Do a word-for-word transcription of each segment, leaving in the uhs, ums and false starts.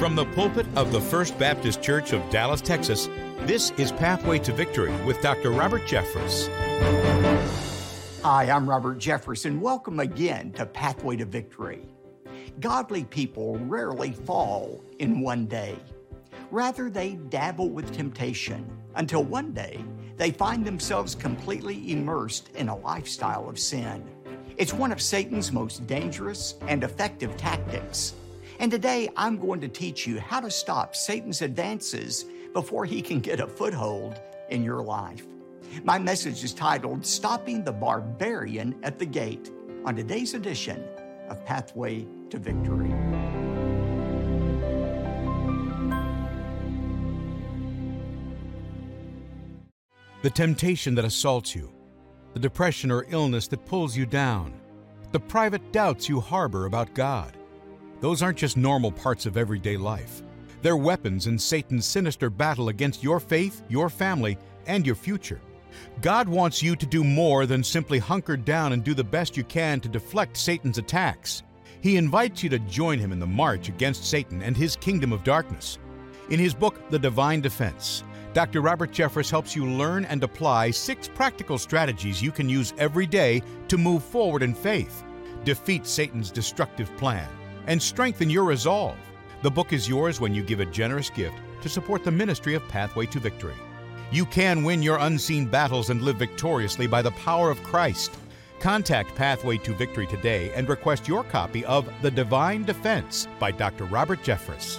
From the pulpit of the First Baptist Church of Dallas, Texas, this is Pathway to Victory with Doctor Robert Jeffress. Hi, I'm Robert Jeffress, and welcome again to Pathway to Victory. Godly people rarely fall in one day. Rather, they dabble with temptation until one day they find themselves completely immersed in a lifestyle of sin. It's one of Satan's most dangerous and effective tactics. And today I'm going to teach you how to stop Satan's advances before he can get a foothold in your life. My message is titled, Stopping the Barbarian at the Gate, on today's edition of Pathway to Victory. The temptation that assaults you, the depression or illness that pulls you down, the private doubts you harbor about God. Those aren't just normal parts of everyday life. They're weapons in Satan's sinister battle against your faith, your family, and your future. God wants you to do more than simply hunker down and do the best you can to deflect Satan's attacks. He invites you to join him in the march against Satan and his kingdom of darkness. In his book, The Divine Defense, Doctor Robert Jeffress helps you learn and apply six practical strategies you can use every day to move forward in faith, defeat Satan's destructive plan, and strengthen your resolve. The book is yours when you give a generous gift to support the ministry of Pathway to Victory. You can win your unseen battles and live victoriously by the power of Christ. Contact Pathway to Victory today and request your copy of The Divine Defense by Doctor Robert Jeffress.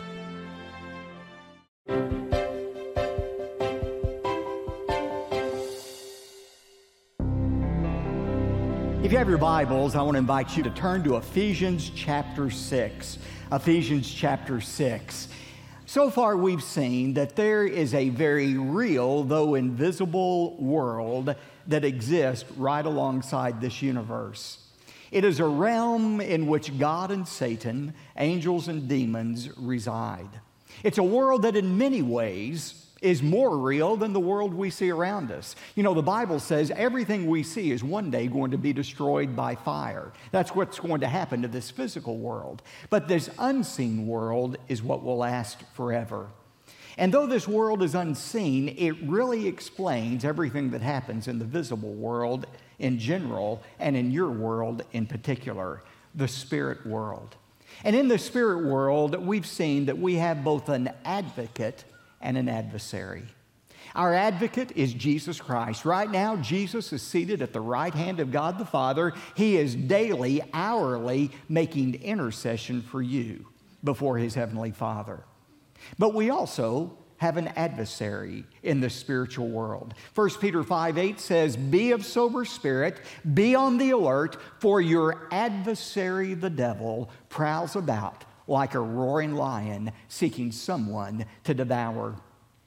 If you have your Bibles, I want to invite you to turn to Ephesians chapter six. Ephesians chapter six. So far, we've seen that there is a very real, though invisible, world that exists right alongside this universe. It is a realm in which God and Satan, angels and demons, reside. It's a world that in many ways is more real than the world we see around us. You know, the Bible says everything we see is one day going to be destroyed by fire. That's what's going to happen to this physical world. But this unseen world is what will last forever. And though this world is unseen, it really explains everything that happens in the visible world in general and in your world in particular, the spirit world. And in the spirit world, we've seen that we have both an advocate and an adversary. Our advocate is Jesus Christ. Right now, Jesus is seated at the right hand of God the Father. He is daily, hourly making intercession for you before his heavenly Father. But we also have an adversary in the spiritual world. First Peter five eight says, "Be of sober spirit, be on the alert, for your adversary the devil prowls about like a roaring lion seeking someone to devour."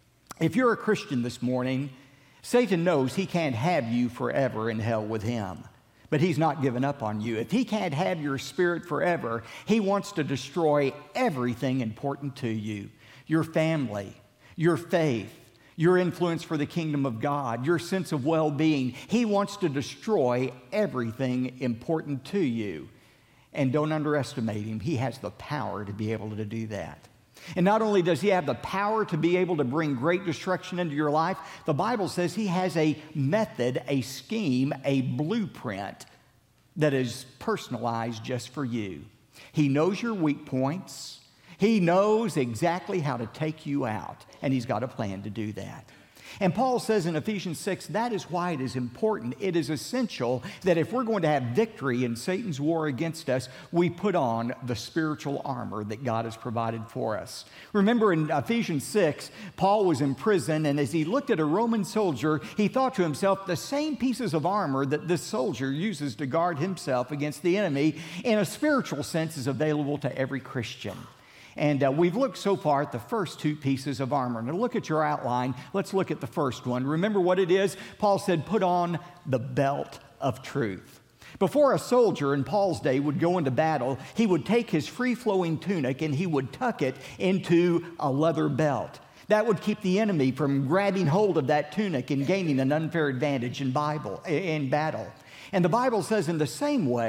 If you're a Christian this morning, Satan knows he can't have you forever in hell with him. But he's not given up on you. If he can't have your spirit forever, he wants to destroy everything important to you. Your family, your faith, your influence for the kingdom of God, your sense of well-being. He wants to destroy everything important to you. And don't underestimate him. He has the power to be able to do that. And not only does he have the power to be able to bring great destruction into your life, the Bible says he has a method, a scheme, a blueprint that is personalized just for you. He knows your weak points. He knows exactly how to take you out, and he's got a plan to do that. And Paul says in Ephesians six, that is why it is important. It is essential that if we're going to have victory in Satan's war against us, we put on the spiritual armor that God has provided for us. Remember in Ephesians six, Paul was in prison, and as he looked at a Roman soldier, he thought to himself, the same pieces of armor that this soldier uses to guard himself against the enemy, in a spiritual sense, is available to every Christian. And uh, we've looked so far at the first two pieces of armor. Now look at your outline. Let's look at the first one. Remember what it is? Paul said, put on the belt of truth. Before a soldier in Paul's day would go into battle, he would take his free-flowing tunic and he would tuck it into a leather belt. That would keep the enemy from grabbing hold of that tunic and gaining an unfair advantage in Bible, in battle. And the Bible says in the same way,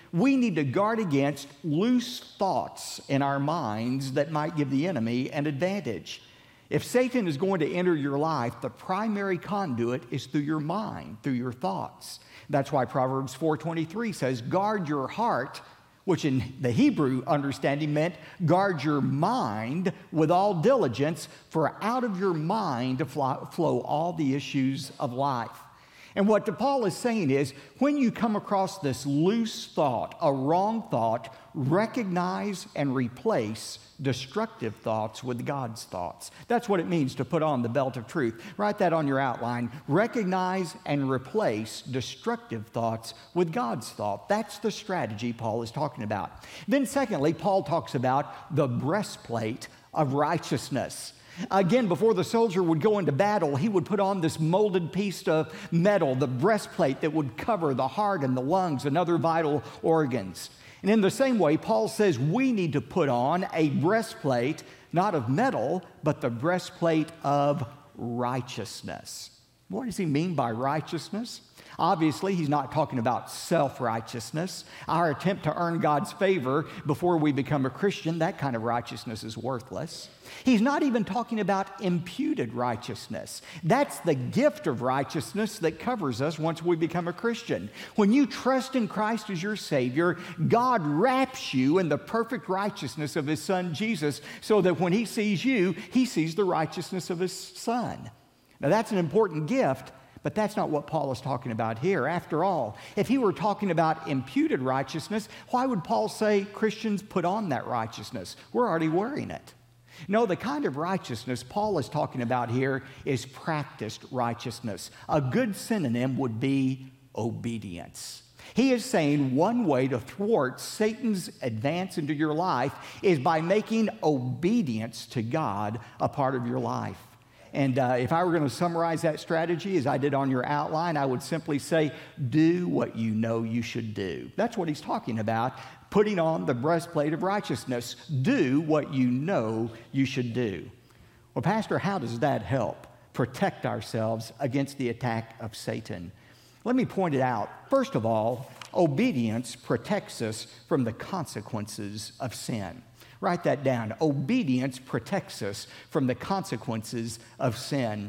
we need to guard against loose thoughts in our minds that might give the enemy an advantage. If Satan is going to enter your life, the primary conduit is through your mind, through your thoughts. That's why Proverbs four twenty-three says, guard your heart, which in the Hebrew understanding meant guard your mind with all diligence, for out of your mind flow all the issues of life. And what Paul is saying is, when you come across this loose thought, a wrong thought, recognize and replace destructive thoughts with God's thoughts. That's what it means to put on the belt of truth. Write that on your outline. Recognize and replace destructive thoughts with God's thought. That's the strategy Paul is talking about. Then secondly, Paul talks about the breastplate of righteousness. Again, before the soldier would go into battle, he would put on this molded piece of metal, the breastplate that would cover the heart and the lungs and other vital organs. And in the same way, Paul says we need to put on a breastplate, not of metal, but the breastplate of righteousness. What does he mean by righteousness? Obviously, he's not talking about self-righteousness, our attempt to earn God's favor before we become a Christian. That kind of righteousness is worthless. He's not even talking about imputed righteousness. That's the gift of righteousness that covers us once we become a Christian. When you trust in Christ as your Savior, God wraps you in the perfect righteousness of His Son, Jesus, so that when He sees you, He sees the righteousness of His Son. Now, that's an important gift, but that's not what Paul is talking about here. After all, if he were talking about imputed righteousness, why would Paul say Christians put on that righteousness? We're already wearing it. No, the kind of righteousness Paul is talking about here is practiced righteousness. A good synonym would be obedience. He is saying one way to thwart Satan's advance into your life is by making obedience to God a part of your life. And uh, if I were going to summarize that strategy as I did on your outline, I would simply say, do what you know you should do. That's what he's talking about, putting on the breastplate of righteousness. Do what you know you should do. Well, Pastor, how does that help protect ourselves against the attack of Satan? Let me point it out. First of all, obedience protects us from the consequences of sin. Write that down. Obedience protects us from the consequences of sin.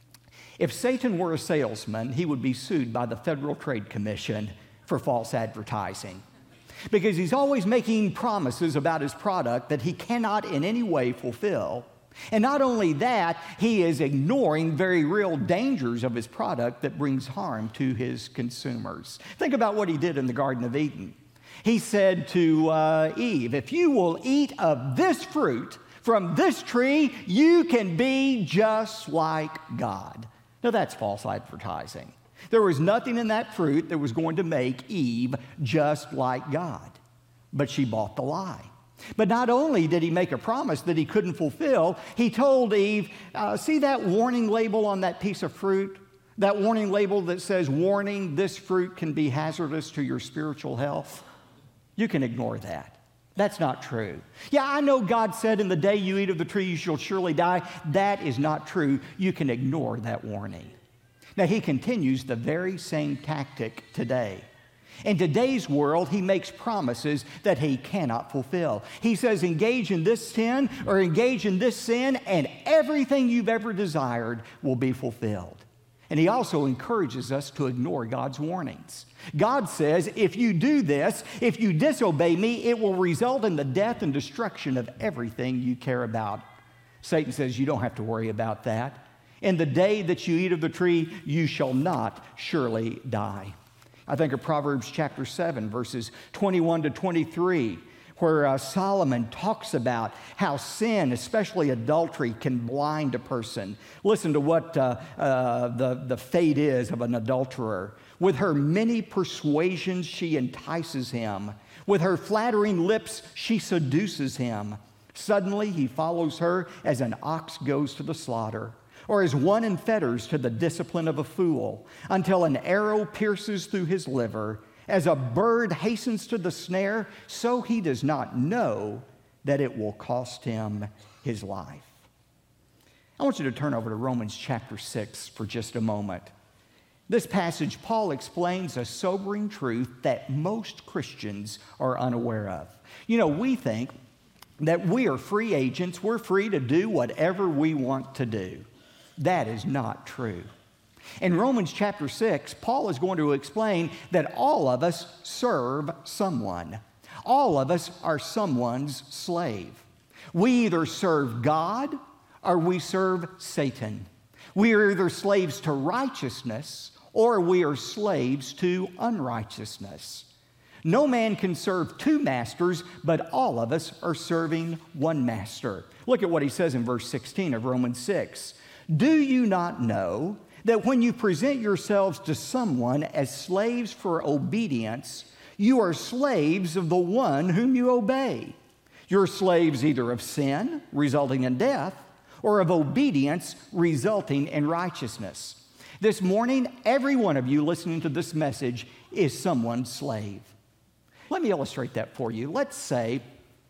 If Satan were a salesman, he would be sued by the Federal Trade Commission for false advertising, because he's always making promises about his product that he cannot in any way fulfill. And not only that, he is ignoring very real dangers of his product that brings harm to his consumers. Think about what he did in the Garden of Eden. He said to uh, Eve, if you will eat of this fruit from this tree, you can be just like God. Now, that's false advertising. There was nothing in that fruit that was going to make Eve just like God. But she bought the lie. But not only did he make a promise that he couldn't fulfill, he told Eve, uh, see that warning label on that piece of fruit? That warning label that says, warning, this fruit can be hazardous to your spiritual health? You can ignore that. That's not true. Yeah, I know God said in the day you eat of the tree you shall surely die. That is not true. You can ignore that warning. Now, he continues the very same tactic today. In today's world, he makes promises that he cannot fulfill. He says, engage in this sin or engage in this sin, and everything you've ever desired will be fulfilled. And he also encourages us to ignore God's warnings. God says, if you do this, if you disobey me, it will result in the death and destruction of everything you care about. Satan says, you don't have to worry about that. In the day that you eat of the tree, you shall not surely die. I think of Proverbs chapter seven, verses twenty-one to twenty-three, where uh, Solomon talks about how sin, especially adultery, can blind a person. Listen to what uh, uh, the, the fate is of an adulterer. With her many persuasions, she entices him. With her flattering lips, she seduces him. Suddenly, he follows her as an ox goes to the slaughter, or as one in fetters to the discipline of a fool, until an arrow pierces through his liver. As a bird hastens to the snare, so he does not know that it will cost him his life. I want you to turn over to Romans chapter six for just a moment. This passage, Paul explains a sobering truth that most Christians are unaware of. You know, we think that we are free agents. We're free to do whatever we want to do. That is not true. In Romans chapter six, Paul is going to explain that all of us serve someone. All of us are someone's slave. We either serve God or we serve Satan. We are either slaves to righteousness or we are slaves to unrighteousness. No man can serve two masters, but all of us are serving one master. Look at what he says in verse sixteen of Romans six. Do you not know that when you present yourselves to someone as slaves for obedience, you are slaves of the one whom you obey? You're slaves either of sin, resulting in death, or of obedience, resulting in righteousness. This morning, every one of you listening to this message is someone's slave. Let me illustrate that for you. Let's say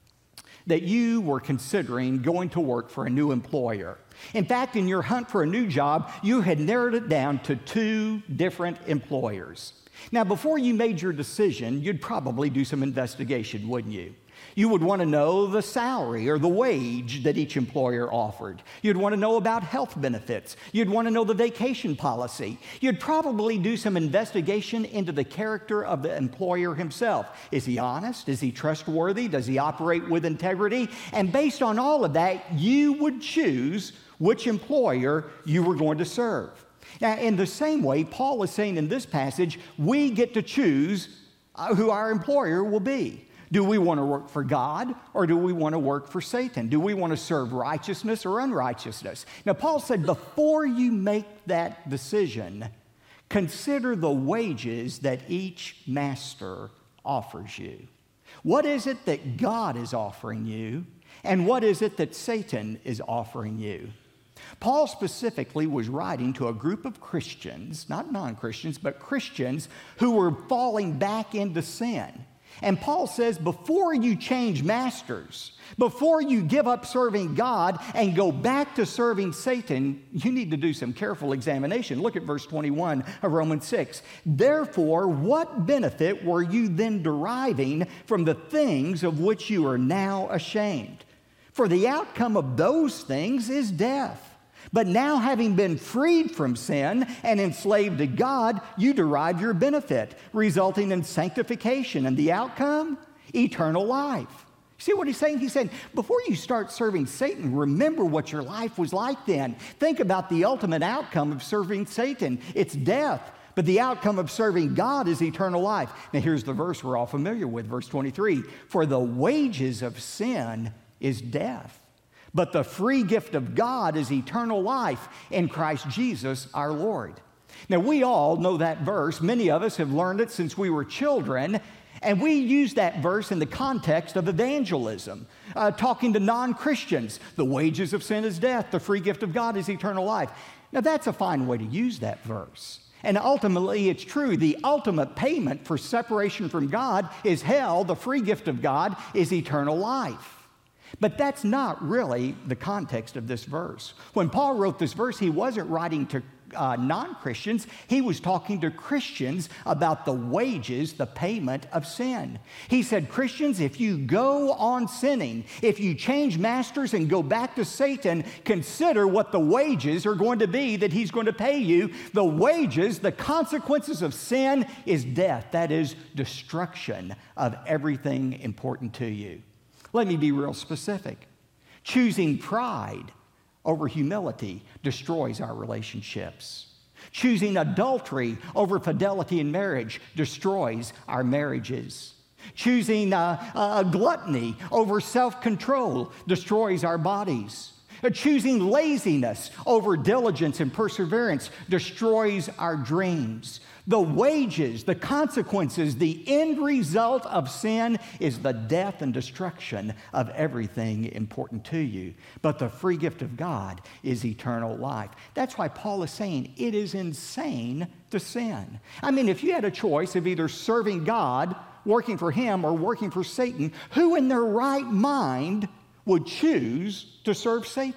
that you were considering going to work for a new employer. In fact, in your hunt for a new job, you had narrowed it down to two different employers. Now, before you made your decision, you'd probably do some investigation, wouldn't you? You would want to know the salary or the wage that each employer offered. You'd want to know about health benefits. You'd want to know the vacation policy. You'd probably do some investigation into the character of the employer himself. Is he honest? Is he trustworthy? Does he operate with integrity? And based on all of that, you would choose which employer you were going to serve. Now, in the same way, Paul is saying in this passage, we get to choose who our employer will be. Do we want to work for God or do we want to work for Satan? Do we want to serve righteousness or unrighteousness? Now, Paul said, before you make that decision, consider the wages that each master offers you. What is it that God is offering you, and what is it that Satan is offering you? Paul specifically was writing to a group of Christians, not non-Christians, but Christians who were falling back into sin. And Paul says, before you change masters, before you give up serving God and go back to serving Satan, you need to do some careful examination. Look at verse twenty-one of Romans six. Therefore, what benefit were you then deriving from the things of which you are now ashamed? For the outcome of those things is death. But now, having been freed from sin and enslaved to God, you derive your benefit, resulting in sanctification. And the outcome? Eternal life. See what he's saying? He's saying, before you start serving Satan, remember what your life was like then. Think about the ultimate outcome of serving Satan. It's death. But the outcome of serving God is eternal life. Now, here's the verse we're all familiar with, verse twenty-three. For the wages of sin is death. But the free gift of God is eternal life in Christ Jesus our Lord. Now, we all know that verse. Many of us have learned it since we were children, and we use that verse in the context of evangelism, uh, talking to non-Christians. The wages of sin is death. The free gift of God is eternal life. Now, that's a fine way to use that verse. And ultimately, it's true. The ultimate payment for separation from God is hell. The free gift of God is eternal life. But that's not really the context of this verse. When Paul wrote this verse, he wasn't writing to uh, non-Christians. He was talking to Christians about the wages, the payment of sin. He said, Christians, if you go on sinning, if you change masters and go back to Satan, consider what the wages are going to be that he's going to pay you. The wages, the consequences of sin is death. That is destruction of everything important to you. Let me be real specific. Choosing pride over humility destroys our relationships. Choosing adultery over fidelity in marriage destroys our marriages. Choosing uh, uh, gluttony over self-control destroys our bodies. Uh, choosing laziness over diligence and perseverance destroys our dreams. The wages, the consequences, the end result of sin is the death and destruction of everything important to you. But the free gift of God is eternal life. That's why Paul is saying it is insane to sin. I mean, if you had a choice of either serving God, working for Him, or working for Satan, who in their right mind would choose to serve Satan?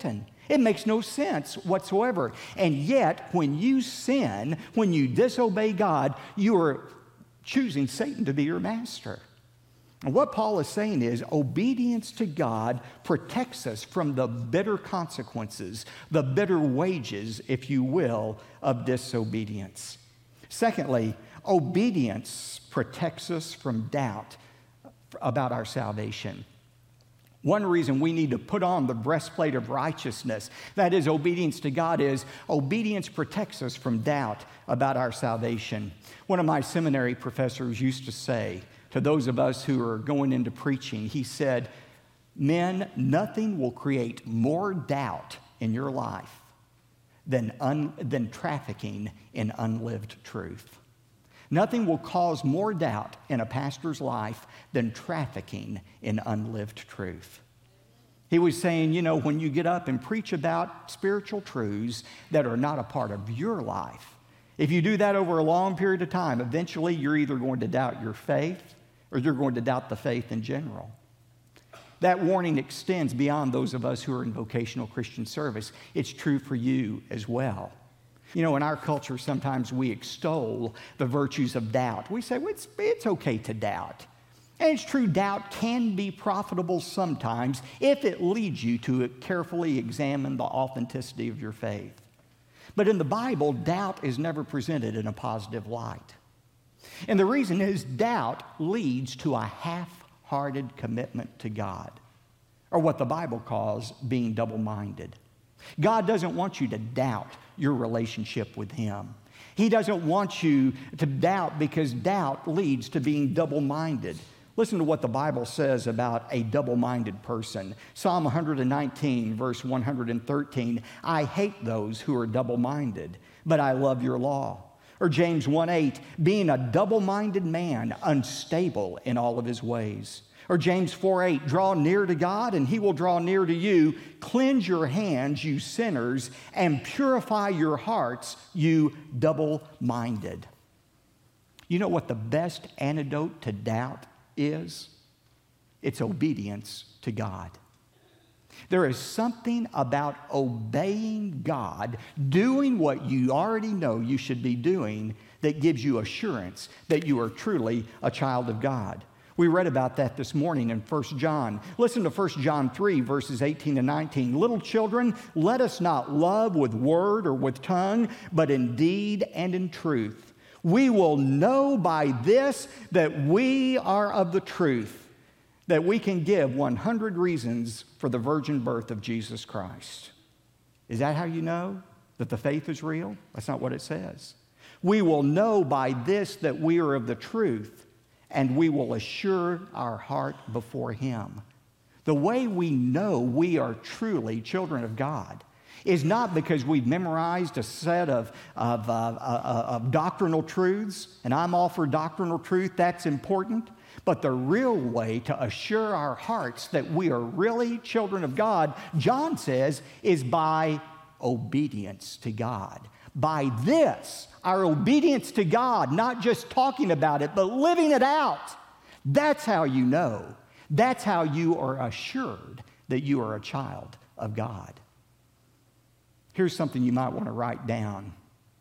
It makes no sense whatsoever. And yet, when you sin, when you disobey God, you are choosing Satan to be your master. And what Paul is saying is obedience to God protects us from the bitter consequences, the bitter wages, if you will, of disobedience. Secondly, obedience protects us from doubt about our salvation. One reason we need to put on the breastplate of righteousness, that is obedience to God, is obedience protects us from doubt about our salvation. One of my seminary professors used to say to those of us who are going into preaching, he said, "Men, nothing will create more doubt in your life than, un, than trafficking in unlived truth." Nothing will cause more doubt in a pastor's life than trafficking in unlived truth. He was saying, you know, when you get up and preach about spiritual truths that are not a part of your life, if you do that over a long period of time, eventually you're either going to doubt your faith or you're going to doubt the faith in general. That warning extends beyond those of us who are in vocational Christian service. It's true for you as well. You know, in our culture, sometimes we extol the virtues of doubt. We say, well, it's, it's okay to doubt. And it's true, doubt can be profitable sometimes if it leads you to carefully examine the authenticity of your faith. But in the Bible, doubt is never presented in a positive light. And the reason is doubt leads to a half-hearted commitment to God, or what the Bible calls being double-minded. God doesn't want you to doubt your relationship with Him. He doesn't want you to doubt because doubt leads to being double-minded. Listen to what the Bible says about a double-minded person. Psalm one nineteen, verse one hundred thirteen, "I hate those who are double-minded, but I love your law." Or James one eight, "Being a double-minded man, unstable in all of his ways." Or James four eight, "Draw near to God, and He will draw near to you. Cleanse your hands, you sinners, and purify your hearts, you double-minded." You know what the best antidote to doubt is? It's obedience to God. There is something about obeying God, doing what you already know you should be doing, that gives you assurance that you are truly a child of God. We read about that this morning in First John. Listen to First John three, verses eighteen and nineteen. "Little children, let us not love with word or with tongue, but in deed and in truth. We will know by this that we are of the truth, that we can give one hundred reasons for the virgin birth of Jesus Christ." Is that how you know that the faith is real? That's not what it says. "We will know by this that we are of the truth, and we will assure our heart before Him." The way we know we are truly children of God is not because we've memorized a set of, of, uh, uh, of doctrinal truths, and I'm all for doctrinal truth, that's important. But the real way to assure our hearts that we are really children of God, John says, is by obedience to God. By this, our obedience to God, not just talking about it, but living it out. That's how you know. That's how you are assured that you are a child of God. Here's something you might want to write down.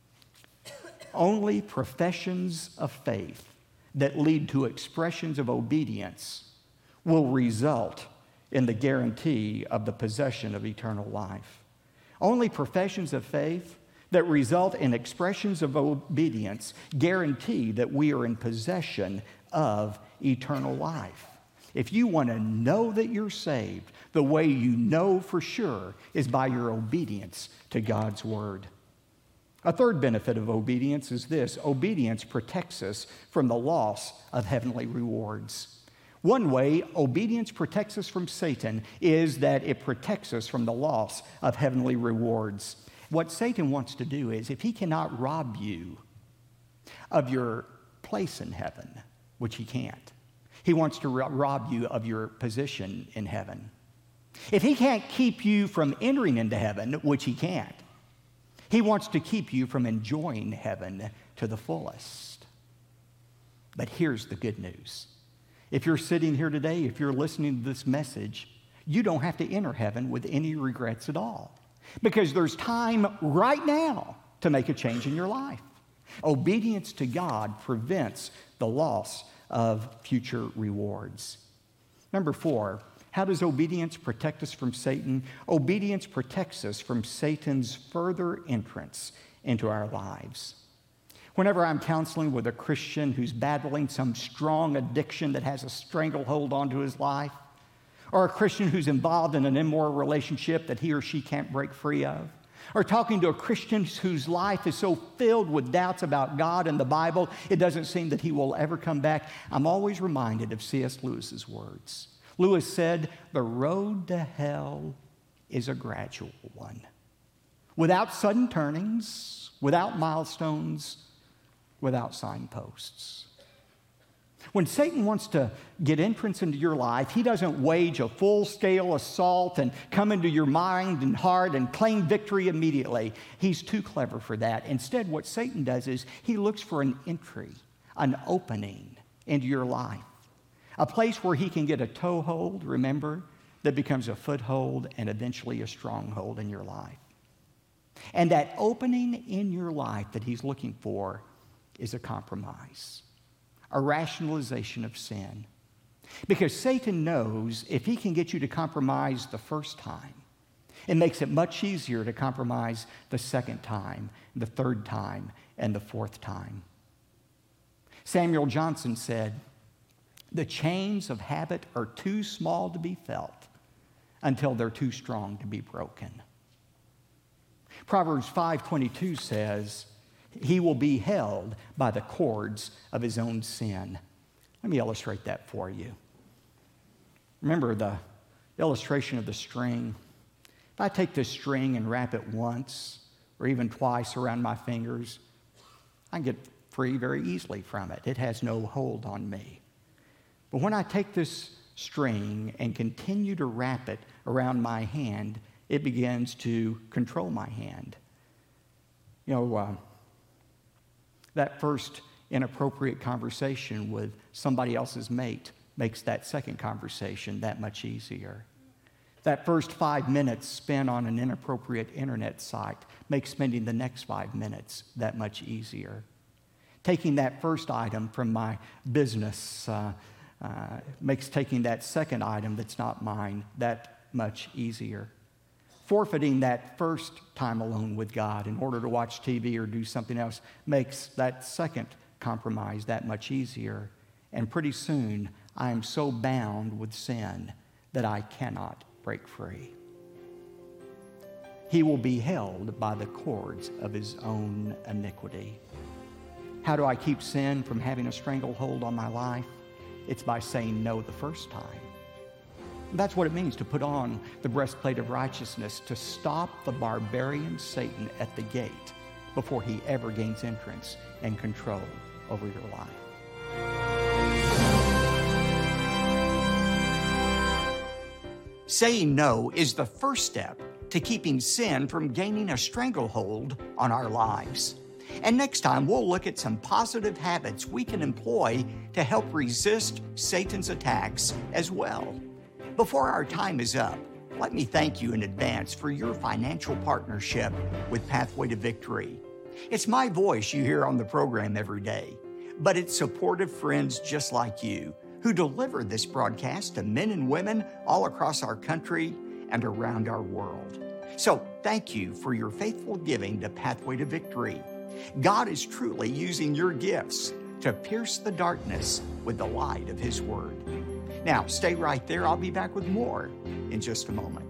Only professions of faith that lead to expressions of obedience will result in the guarantee of the possession of eternal life. Only professions of faith that result in expressions of obedience guarantee that we are in possession of eternal life. If you want to know that you're saved, the way you know for sure is by your obedience to God's word. A third benefit of obedience is this: obedience protects us from the loss of heavenly rewards. One way obedience protects us from Satan is that it protects us from the loss of heavenly rewards. What Satan wants to do is, if he cannot rob you of your place in heaven, which he can't, he wants to rob you of your position in heaven. If he can't keep you from entering into heaven, which he can't, he wants to keep you from enjoying heaven to the fullest. But here's the good news. If you're sitting here today, if you're listening to this message, you don't have to enter heaven with any regrets at all. Because there's time right now to make a change in your life. Obedience to God prevents the loss of future rewards. Number four, how does obedience protect us from Satan? Obedience protects us from Satan's further entrance into our lives. Whenever I'm counseling with a Christian who's battling some strong addiction that has a stranglehold onto his life, or a Christian who's involved in an immoral relationship that he or she can't break free of, or talking to a Christian whose life is so filled with doubts about God and the Bible, it doesn't seem that he will ever come back, I'm always reminded of C S Lewis's words. Lewis said, "The road to hell is a gradual one, without sudden turnings, without milestones, without signposts." When Satan wants to get entrance into your life, he doesn't wage a full-scale assault and come into your mind and heart and claim victory immediately. He's too clever for that. Instead, what Satan does is he looks for an entry, an opening into your life, a place where he can get a toehold, remember, that becomes a foothold and eventually a stronghold in your life. And that opening in your life that he's looking for is a compromise, a rationalization of sin. Because Satan knows if he can get you to compromise the first time, it makes it much easier to compromise the second time, the third time, and the fourth time. Samuel Johnson said, "The chains of habit are too small to be felt until they're too strong to be broken." Proverbs five twenty-two says, "He will be held by the cords of his own sin." Let me illustrate that for you. Remember the illustration of the string? If I take this string and wrap it once or even twice around my fingers, I can get free very easily from it. It has no hold on me. But when I take this string and continue to wrap it around my hand, it begins to control my hand. You know, uh, that first inappropriate conversation with somebody else's mate makes that second conversation that much easier. That first five minutes spent on an inappropriate internet site makes spending the next five minutes that much easier. Taking that first item from my business uh, uh, makes taking that second item that's not mine that much easier. Forfeiting that first time alone with God in order to watch T V or do something else makes that second compromise that much easier. And pretty soon, I am so bound with sin that I cannot break free. He will be held by the cords of his own iniquity. How do I keep sin from having a stranglehold on my life? It's by saying no the first time. That's what it means to put on the breastplate of righteousness, to stop the barbarian Satan at the gate before he ever gains entrance and control over your life. Saying no is the first step to keeping sin from gaining a stranglehold on our lives. And next time, we'll look at some positive habits we can employ to help resist Satan's attacks as well. Before our time is up, let me thank you in advance for your financial partnership with Pathway to Victory. It's my voice you hear on the program every day, but it's supportive friends just like you who deliver this broadcast to men and women all across our country and around our world. So thank you for your faithful giving to Pathway to Victory. God is truly using your gifts to pierce the darkness with the light of His Word. Now, stay right there. I'll be back with more in just a moment.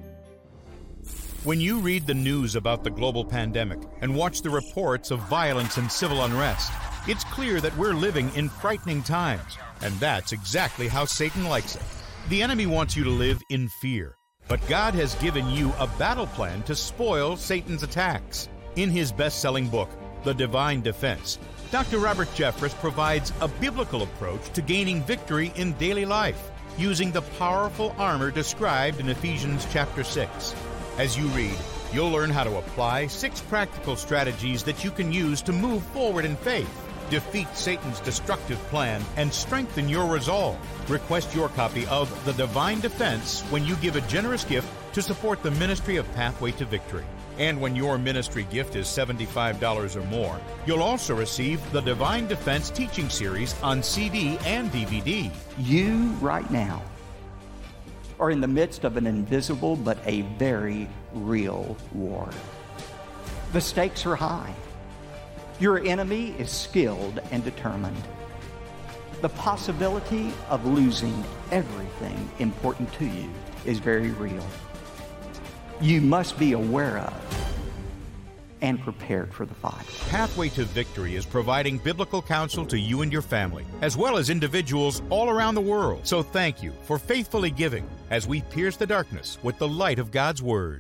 When you read the news about the global pandemic and watch the reports of violence and civil unrest, it's clear that we're living in frightening times, and that's exactly how Satan likes it. The enemy wants you to live in fear, but God has given you a battle plan to spoil Satan's attacks. In his best-selling book, The Divine Defense, Doctor Robert Jeffress provides a biblical approach to gaining victory in daily life using the powerful armor described in Ephesians chapter six. As you read, you'll learn how to apply six practical strategies that you can use to move forward in faith defeat Satan's destructive plan, and strengthen your resolve. Request your copy of The Divine Defense when you give a generous gift to support the ministry of Pathway to Victory. And when your ministry gift is seventy-five dollars or more, you'll also receive the Divine Defense teaching series on C D and D V D. You, right now, are in the midst of an invisible but a very real war. The stakes are high. Your enemy is skilled and determined. The possibility of losing everything important to you is very real. You must be aware of and prepared for the fight. Pathway to Victory is providing biblical counsel to you and your family, as well as individuals all around the world. So thank you for faithfully giving as we pierce the darkness with the light of God's Word.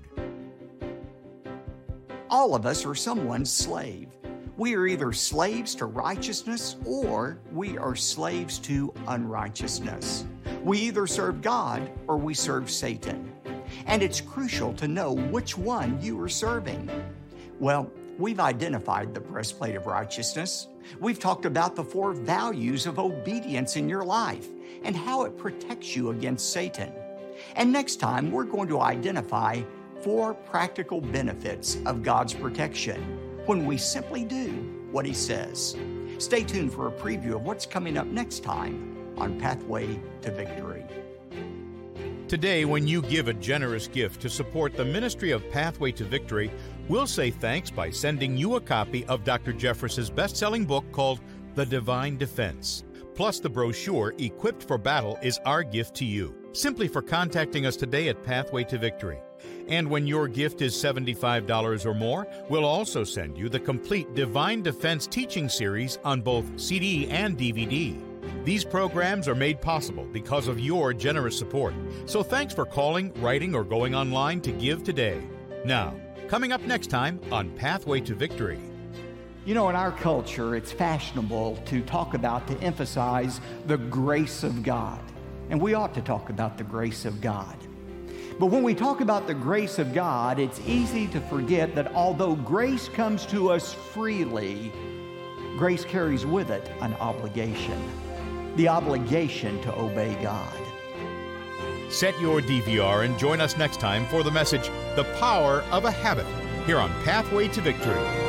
All of us are someone's slave. We are either slaves to righteousness or we are slaves to unrighteousness. We either serve God or we serve Satan. And it's crucial to know which one you are serving. Well, we've identified the breastplate of righteousness. We've talked about the four values of obedience in your life and how it protects you against Satan. And next time, we're going to identify four practical benefits of God's protection when we simply do what He says. Stay tuned for a preview of what's coming up next time on Pathway to Victory. Today, when you give a generous gift to support the ministry of Pathway to Victory, we'll say thanks by sending you a copy of Doctor Jeffress's best-selling book called The Divine Defense. Plus, the brochure, Equipped for Battle, is our gift to you, simply for contacting us today at Pathway to Victory. And when your gift is seventy-five dollars or more, we'll also send you the complete Divine Defense teaching series on both C D and D V D. These programs are made possible because of your generous support. So thanks for calling, writing, or going online to give today. Now, coming up next time on Pathway to Victory. You know, in our culture, it's fashionable to talk about, to emphasize the grace of God. And we ought to talk about the grace of God. But when we talk about the grace of God, it's easy to forget that although grace comes to us freely, grace carries with it an obligation. The obligation to obey God. Set your D V R and join us next time for the message, The Power of a Habit, here on Pathway to Victory.